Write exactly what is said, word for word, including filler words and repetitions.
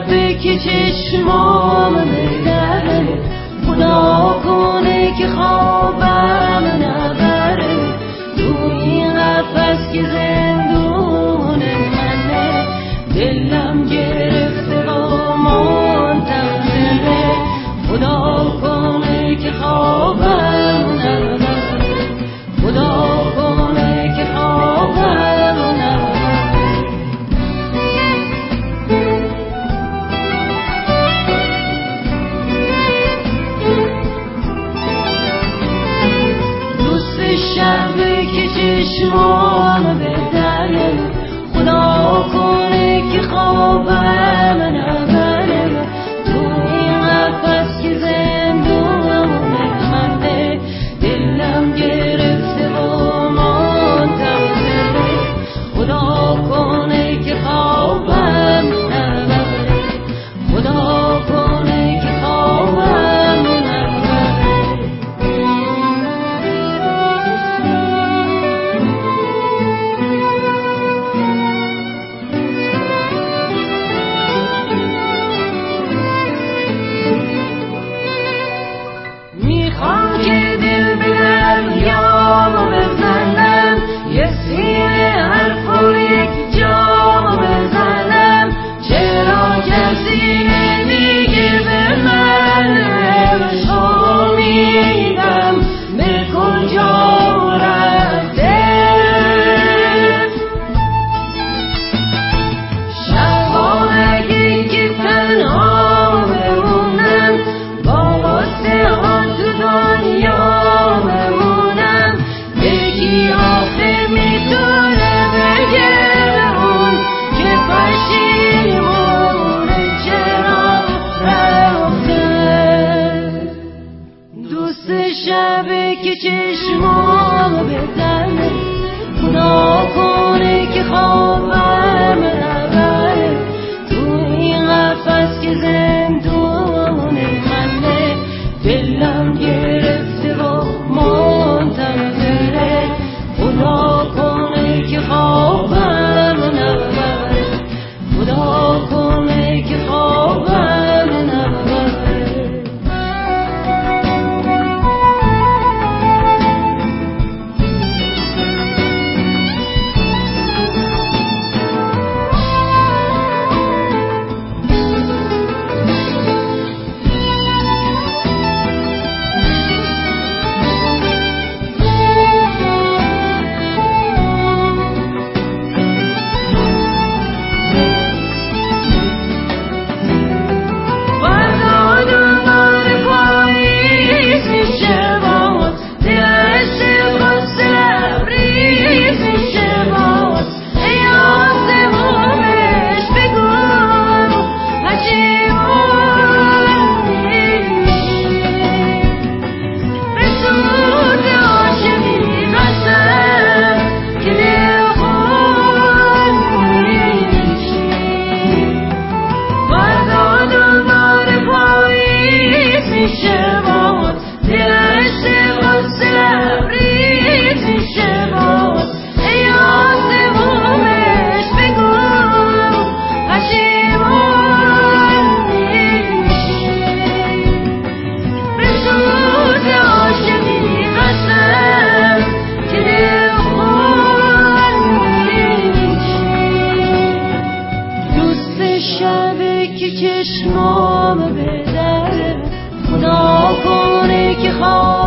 شبه که چشمام ببره، خدا کنه که خوابم نبره. تو این قفس که زندون منه، دلم گرفته و منتظره. خدا کنه که خوابم نبره، خدا کنه که خوابم نبره. شبه که چشمام بدره، خدا کنه که خوابم نبره. تو این قفس که زندون منه، دلم گرفته و منتظره. خدا کنه که خوابم نبره، خدا کنه که خوابم نبره. میخوام که دل به دریام بزنم، یه سینه حرف و یک جام بزنم. چرا کسی نمیگه به من عشق میدم به کجا رفته؟ شبا اگه که تنها بمونم، با غصه ها تو دنیا بمونم، یکی آخه میتونه بگه اون که پشیمونه چرا رفته. دوست شبه که چشمام بدره، خدا کنه که خوابم نبره. تو این قفس که زندون منه، دلم گرفته و منتظره. خدا کنه که خوابم نبره، خدا کنه که خوابم نبره. شبه که چشمام بدره، خدا کنه که خواب